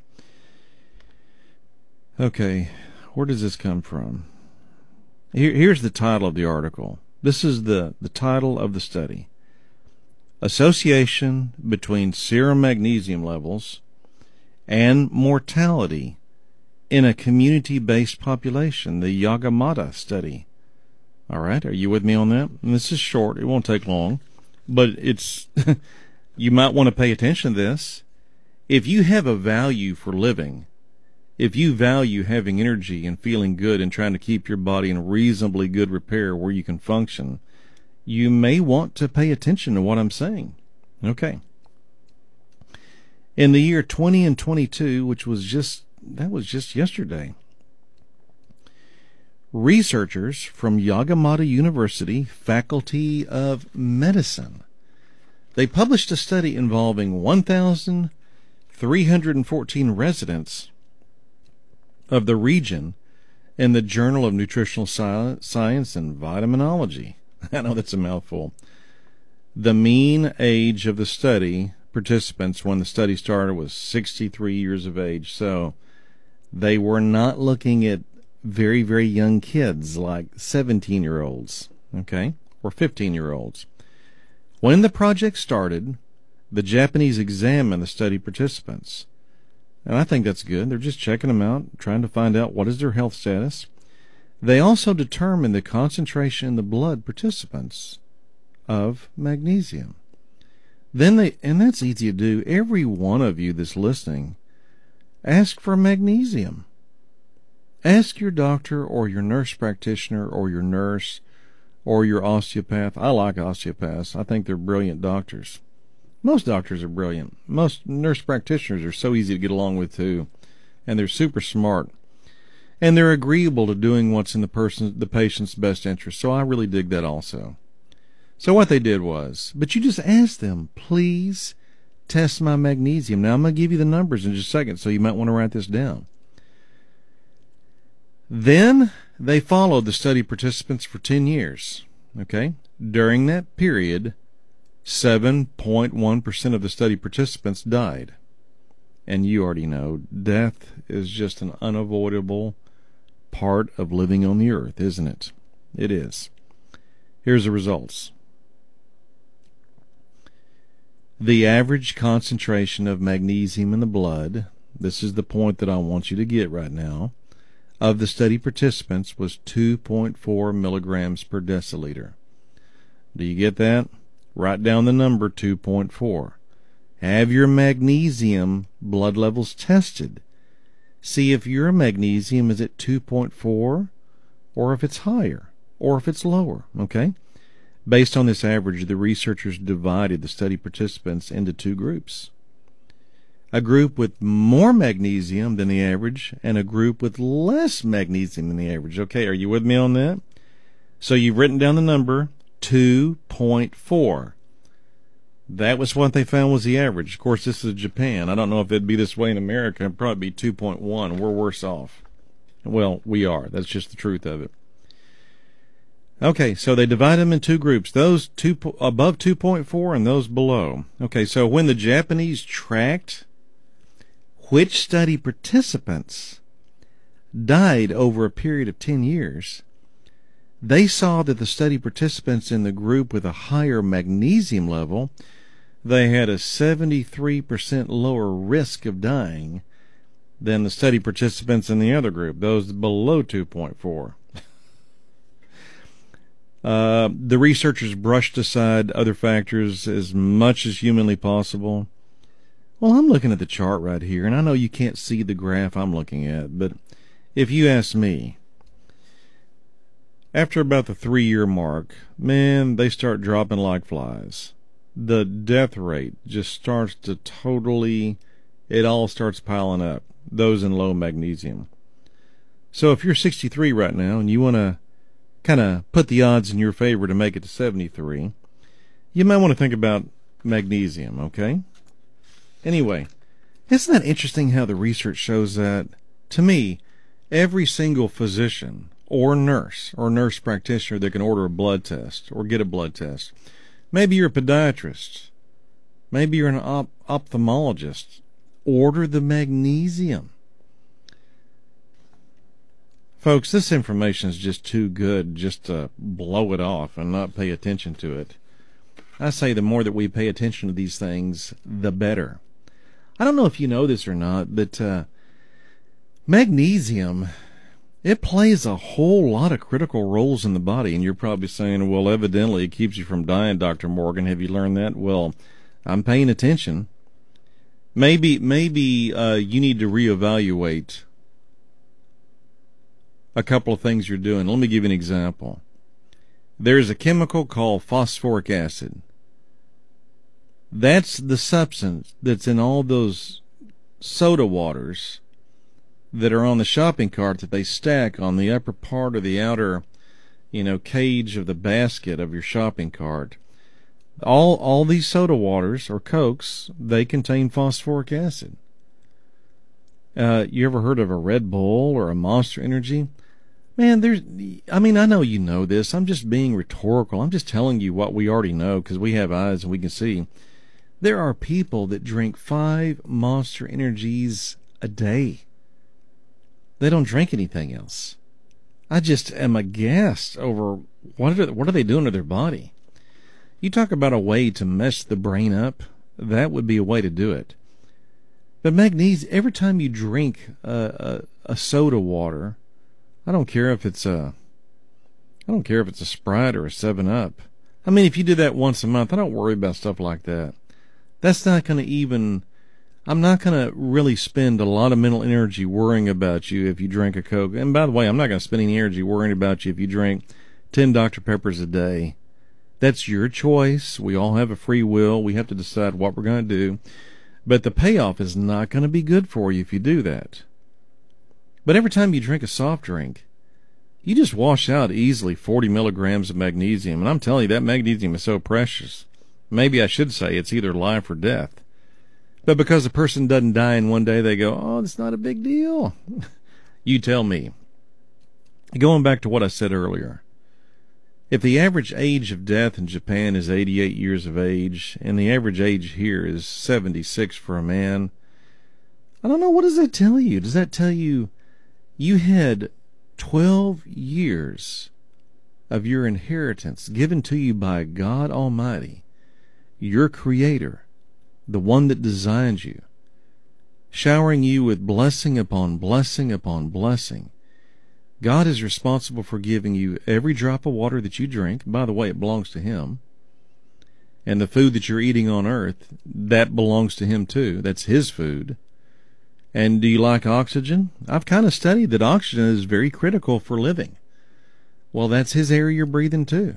Okay. Where does this come from? Here, here's the title of the article. This is the, the title of the study. Association between serum magnesium levels and mortality in a community-based population, the Yagamata study. All right, are you with me on that? And this is short. It won't take long, but it's you might want to pay attention to this. If you have a value for living, if you value having energy and feeling good and trying to keep your body in reasonably good repair where you can function, you may want to pay attention to what I'm saying. Okay. In the year twenty and twenty-two, which was just, that was just yesterday, researchers from Yagamata University, Faculty of Medicine, they published a study involving one thousand three hundred fourteen residents of the region in the Journal of Nutritional Science and Vitaminology. I know that's a mouthful. The mean age of the study participants when the study started was sixty-three years of age. So they were not looking at very, very young kids like seventeen-year-olds, okay, or fifteen-year-olds. When the project started, the Japanese examined the study participants. And I think that's good. They're just checking them out, trying to find out what is their health status. They also determined the concentration in the blood participants of magnesium. Then they, and that's easy to do, every one of you that's listening, ask for magnesium. Ask your doctor or your nurse practitioner or your nurse or your osteopath. I like osteopaths. I think they're brilliant doctors. Most doctors are brilliant. Most nurse practitioners are so easy to get along with too, and they're super smart. And they're agreeable to doing what's in the person, the patient's best interest. So I really dig that also. So what they did was, but you just ask them, please test my magnesium. Now I'm going to give you the numbers in just a second, so you might want to write this down. Then they followed the study participants for ten years. Okay? During that period, seven point one percent of the study participants died. And you already know, death is just an unavoidable part of living on the earth, isn't it? It is. Here's the results. The average concentration of magnesium in the blood, this is the point that I want you to get right now, of the study participants was two point four milligrams per deciliter. Do you get that? Write down the number two point four. Have your magnesium blood levels tested. See if your magnesium is at two point four or if it's higher or if it's lower, okay? Based on this average, the researchers divided the study participants into two groups. A group with more magnesium than the average and a group with less magnesium than the average. Okay, are you with me on that? So you've written down the number two point four. That was what they found was the average. Of course, this is Japan. I don't know if it'd be this way in America. It'd probably be two point one. We're worse off. Well, we are. That's just the truth of it. Okay, so they divide them in two groups. Those two above two point four and those below. Okay, so when the Japanese tracked which study participants died over a period of ten years, they saw that the study participants in the group with a higher magnesium level, they had a seventy-three percent lower risk of dying than the study participants in the other group, those below two point four. Uh, the researchers brushed aside other factors as much as humanly possible. Well, I'm looking at the chart right here, and I know you can't see the graph I'm looking at, but if you ask me, after about the three-year mark, man, they start dropping like flies. The death rate just starts to totally, it all starts piling up, those in low magnesium. So if you're sixty-three right now and you want to kind of put the odds in your favor to make it to seventy-three, you might want to think about magnesium, okay? Anyway, isn't that interesting how the research shows that? To me, every single physician or nurse or nurse practitioner that can order a blood test or get a blood test, maybe you're a podiatrist, maybe you're an op- ophthalmologist, order the magnesium. Folks, this information is just too good just to blow it off and not pay attention to it. I say the more that we pay attention to these things, the better. I don't know if you know this or not, but uh, magnesium, it plays a whole lot of critical roles in the body. And you're probably saying, well, evidently it keeps you from dying, Doctor Morgan. Have you learned that? Well, I'm paying attention. Maybe, maybe uh, you need to reevaluate a couple of things you're doing. Let me give you an example. There's a chemical called phosphoric acid. That's the substance that's in all those soda waters that are on the shopping cart that they stack on the upper part of the outer, you know, cage of the basket of your shopping cart. All all these soda waters or Cokes, they contain phosphoric acid. Uh, you ever heard of a Red Bull or a Monster Energy? Man, there's, I mean, I know you know this. I'm just being rhetorical. I'm just telling you what we already know because we have eyes and we can see. There are people that drink five Monster Energies a day. They don't drink anything else. I just am aghast over what are, what are they doing to their body. You talk about a way to mess the brain up, that would be a way to do it. But magnesium, every time you drink a, a, a soda water, I don't care if it's a, I don't care if it's a Sprite or a seven up. I mean, if you do that once a month, I don't worry about stuff like that. That's not going to even, I'm not going to really spend a lot of mental energy worrying about you if you drink a Coke. And by the way, I'm not going to spend any energy worrying about you if you drink ten Doctor Peppers a day. That's your choice. We all have a free will. We have to decide what we're going to do. But the payoff is not going to be good for you if you do that. But every time you drink a soft drink, you just wash out easily forty milligrams of magnesium. And I'm telling you, that magnesium is so precious. Maybe I should say it's either life or death. But because a person doesn't die in one day, they go, oh, it's not a big deal. You tell me. Going back to what I said earlier, if the average age of death in Japan is eighty-eight years of age, and the average age here is seventy-six for a man, I don't know, what does that tell you? Does that tell you you had twelve years of your inheritance given to you by God Almighty, your Creator, the one that designed you, showering you with blessing upon blessing upon blessing? God is responsible for giving you every drop of water that you drink. By the way, it belongs to Him. And the food that you're eating on earth, that belongs to Him too. That's His food. And do you like oxygen? I've kind of studied that oxygen is very critical for living. Well, that's His air you're breathing too.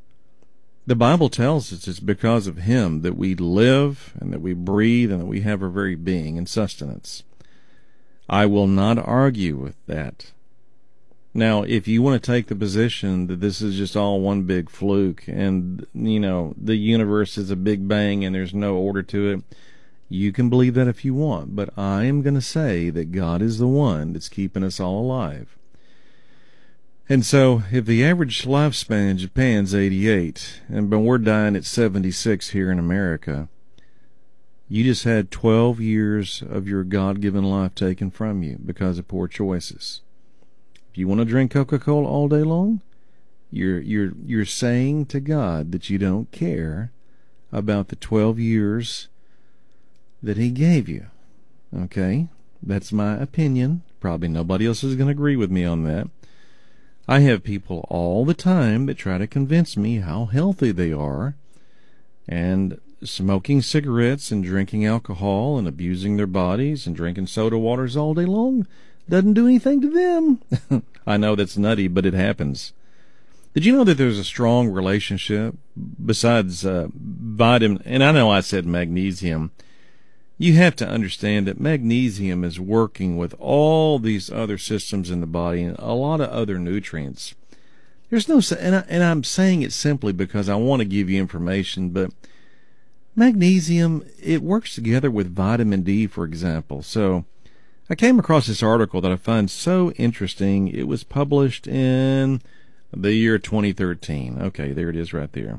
The Bible tells us it's because of Him that we live and that we breathe and that we have our very being and sustenance. I will not argue with that. Now, if you want to take the position that this is just all one big fluke and, you know, the universe is a big bang and there's no order to it, you can believe that if you want. But I am going to say that God is the one that's keeping us all alive. And so, if the average lifespan in Japan is eighty-eight, and but we're dying at seventy-six here in America, you just had twelve years of your God-given life taken from you because of poor choices. If you want to drink Coca-Cola all day long, you're you're you're saying to God that you don't care about the twelve years that He gave you. Okay? That's my opinion. Probably nobody else is going to agree with me on that. I have people all the time that try to convince me how healthy they are, and smoking cigarettes and drinking alcohol and abusing their bodies and drinking soda waters all day long doesn't do anything to them. I know that's nutty, but it happens. Did you know that there's a strong relationship besides uh, vitamin, and I know I said magnesium. You have to understand that magnesium is working with all these other systems in the body and a lot of other nutrients. There's no, and, I, and I'm saying it simply because I want to give you information, but magnesium, it works together with vitamin D, for example. So I came across this article that I find so interesting. It was published in the year twenty thirteen. Okay, there it is right there.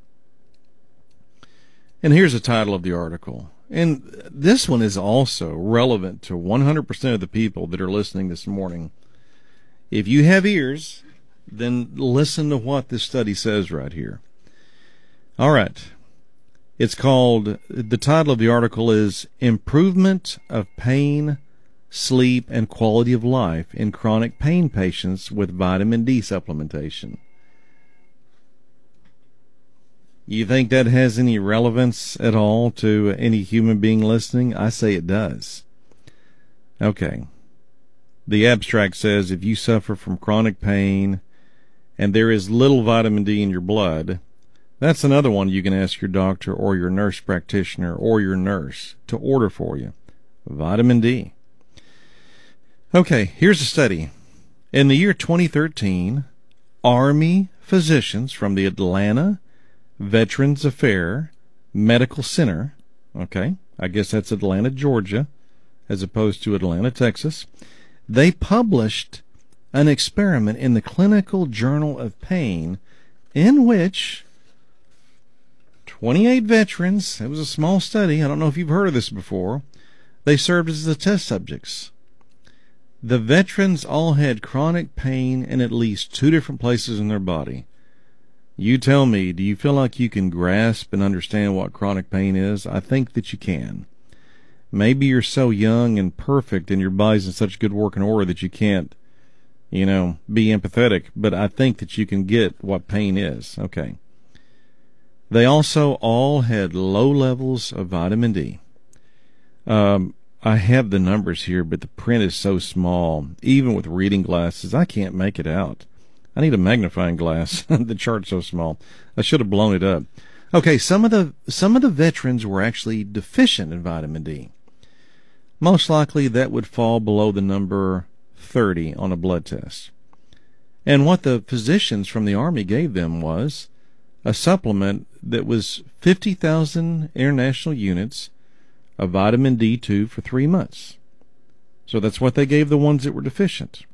And here's the title of the article. And this one is also relevant to one hundred percent of the people that are listening this morning. If you have ears, then listen to what this study says right here. All right. It's called, the title of the article is Improvement of Pain, Sleep, and Quality of Life in Chronic Pain Patients with Vitamin D Supplementation. You think that has any relevance at all to any human being listening? I say it does. Okay. The abstract says if you suffer from chronic pain and there is little vitamin D in your blood, that's another one you can ask your doctor or your nurse practitioner or your nurse to order for you. Vitamin D. Okay, here's a study. In the year twenty thirteen, Army physicians from the Atlanta Veterans Affairs Medical Center, okay, I guess that's Atlanta, Georgia, as opposed to Atlanta, Texas, they published an experiment in the Clinical Journal of Pain in which twenty-eight veterans, it was a small study, I don't know if you've heard of this before, they served as the test subjects. The veterans all had chronic pain in at least two different places in their body. You tell me, do you feel like you can grasp and understand what chronic pain is? I think that you can. Maybe you're so young and perfect and your body's in such good working order that you can't, you know, be empathetic, but I think that you can get what pain is. Okay. They also all had low levels of vitamin D. Um, I have the numbers here, but the print is so small. Even with reading glasses, I can't make it out. I need a magnifying glass. The chart's so small. I should have blown it up. Okay, some of the some of the veterans were actually deficient in vitamin D. Most likely that would fall below the number thirty on a blood test. And what the physicians from the Army gave them was a supplement that was fifty thousand international units of vitamin D two for three months. So that's what they gave the ones that were deficient.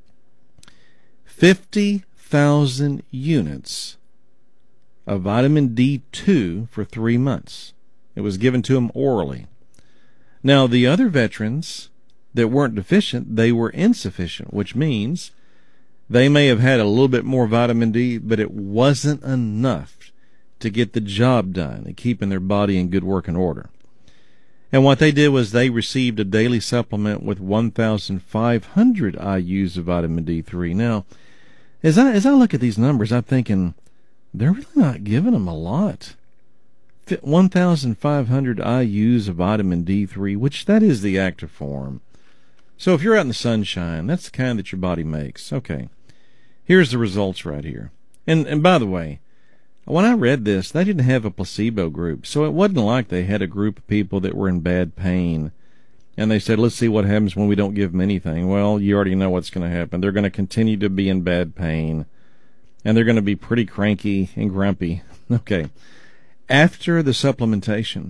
fifty thousand units of vitamin D two for three months. It was given to them orally. Now, the other veterans that weren't deficient, they were insufficient, which means they may have had a little bit more vitamin D, but it wasn't enough to get the job done and keeping their body in good working order. And what they did was they received a daily supplement with one thousand five hundred I U's of vitamin D three. Now, as I as I look at these numbers, I'm thinking they're really not giving them a lot. one thousand five hundred I U's of vitamin D three, which that is the active form. So if you're out in the sunshine, that's the kind that your body makes. Okay, here's the results right here. And and by the way, when I read this, they didn't have a placebo group, so it wasn't like they had a group of people that were in bad pain, and they said, let's see what happens when we don't give them anything. Well, you already know what's going to happen. They're going to continue to be in bad pain, and they're going to be pretty cranky and grumpy. Okay. After the supplementation,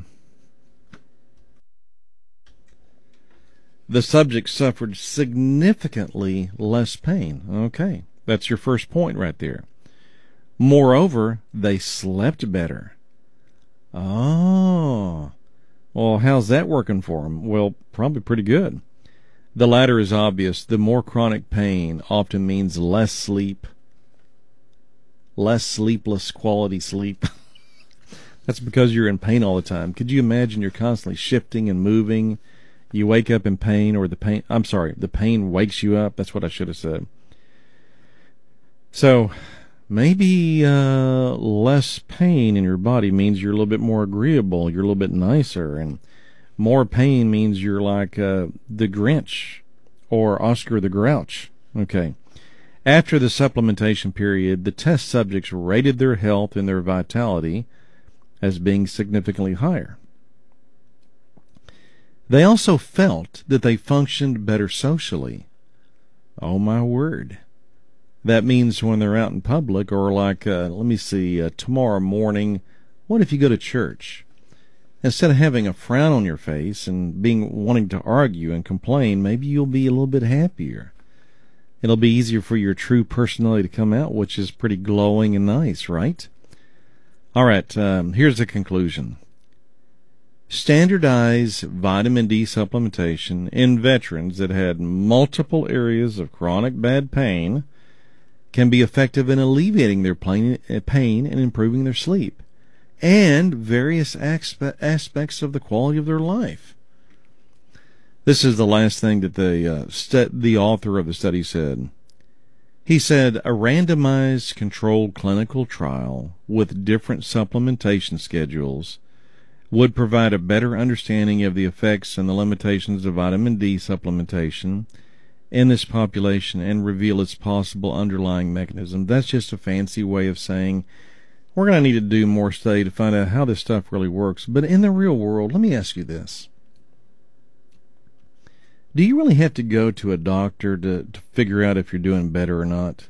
the subject suffered significantly less pain. Okay. That's your first point right there. Moreover, they slept better. Oh. Well, how's that working for them? Well, probably pretty good. The latter is obvious. The more chronic pain often means less sleep, less sleepless quality sleep. That's because you're in pain all the time. Could you imagine you're constantly shifting and moving? You wake up in pain, or the pain, I'm sorry, the pain wakes you up. That's what I should have said. So, Maybe uh, less pain in your body means you're a little bit more agreeable, you're a little bit nicer, and more pain means you're like uh, the Grinch or Oscar the Grouch. Okay. After the supplementation period, the test subjects rated their health and their vitality as being significantly higher. They also felt that they functioned better socially. Oh, my word. That means when they're out in public, or like, uh, let me see, uh, tomorrow morning, what if you go to church? Instead of having a frown on your face and being wanting to argue and complain, maybe you'll be a little bit happier. It'll be easier for your true personality to come out, which is pretty glowing and nice, right? All right, um, here's the conclusion. Standardize vitamin D supplementation in veterans that had multiple areas of chronic bad pain can be effective in alleviating their pain and improving their sleep and various aspe- aspects of the quality of their life. This is the last thing that the uh, st- the author of the study said. He said, a randomized controlled clinical trial with different supplementation schedules would provide a better understanding of the effects and the limitations of vitamin D supplementation in this population and reveal its possible underlying mechanism. That's just a fancy way of saying we're going to need to do more study to find out how this stuff really works. But in the real world, let me ask you this. Do you really have to go to a doctor to, to figure out if you're doing better or not?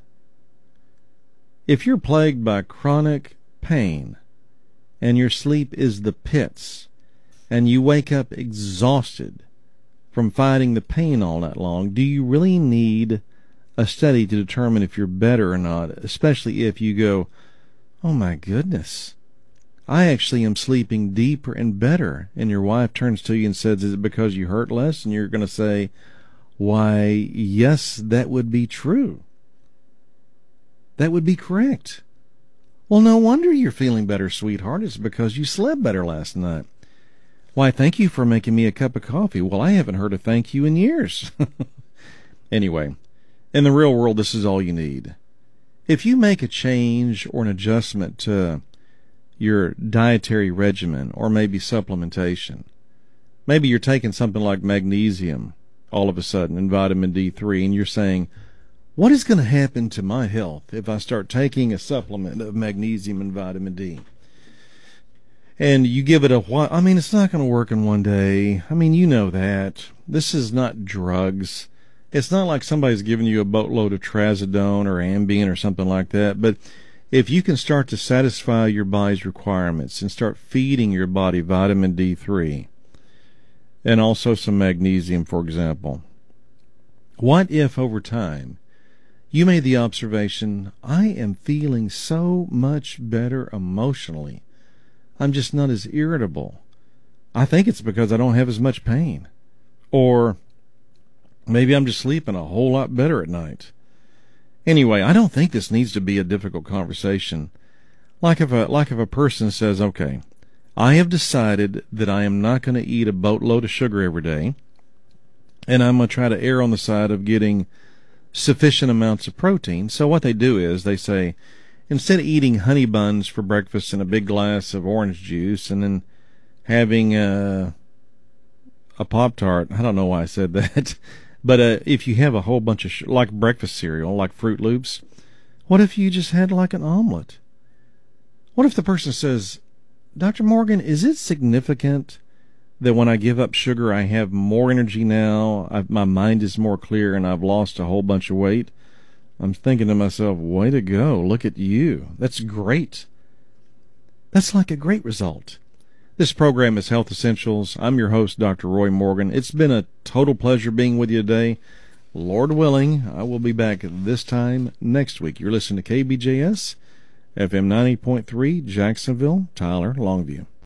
If you're plagued by chronic pain and your sleep is the pits and you wake up exhausted from fighting the pain all night long, do you really need a study to determine if you're better or not, especially if you go, oh my goodness, I actually am sleeping deeper and better, and your wife turns to you and says, is it because you hurt less? And you're going to say, why, yes, that would be true. That would be correct. Well, no wonder you're feeling better, sweetheart. It's because you slept better last night. Why, thank you for making me a cup of coffee. Well, I haven't heard a thank you in years. Anyway, in the real world, this is all you need. If you make a change or an adjustment to your dietary regimen or maybe supplementation, maybe you're taking something like magnesium all of a sudden and vitamin D three, and you're saying, what is going to happen to my health if I start taking a supplement of magnesium and vitamin D? And you give it a while. I mean, it's not going to work in one day. I mean, you know that. This is not drugs. It's not like somebody's giving you a boatload of trazodone or Ambien or something like that. But if you can start to satisfy your body's requirements and start feeding your body vitamin D three and also some magnesium, for example, what if over time you made the observation, I am feeling so much better emotionally. I'm just not as irritable. I think it's because I don't have as much pain. Or maybe I'm just sleeping a whole lot better at night. Anyway, I don't think this needs to be a difficult conversation. Like if a, like if a person says, okay, I have decided that I am not going to eat a boatload of sugar every day, and I'm going to try to err on the side of getting sufficient amounts of protein. So what they do is they say, instead of eating honey buns for breakfast and a big glass of orange juice and then having a, a Pop-Tart, I don't know why I said that, but uh, if you have a whole bunch of, sh- like breakfast cereal, like Fruit Loops, what if you just had like an omelet? What if the person says, Doctor Morgan, is it significant that when I give up sugar I have more energy now, I've, my mind is more clear, and I've lost a whole bunch of weight? I'm thinking to myself, way to go, look at you. That's great. That's like a great result. This program is Health Essentials. I'm your host, Doctor Roy Morgan. It's been a total pleasure being with you today. Lord willing, I will be back this time next week. You're listening to K B J S, F M ninety point three, Jacksonville, Tyler, Longview.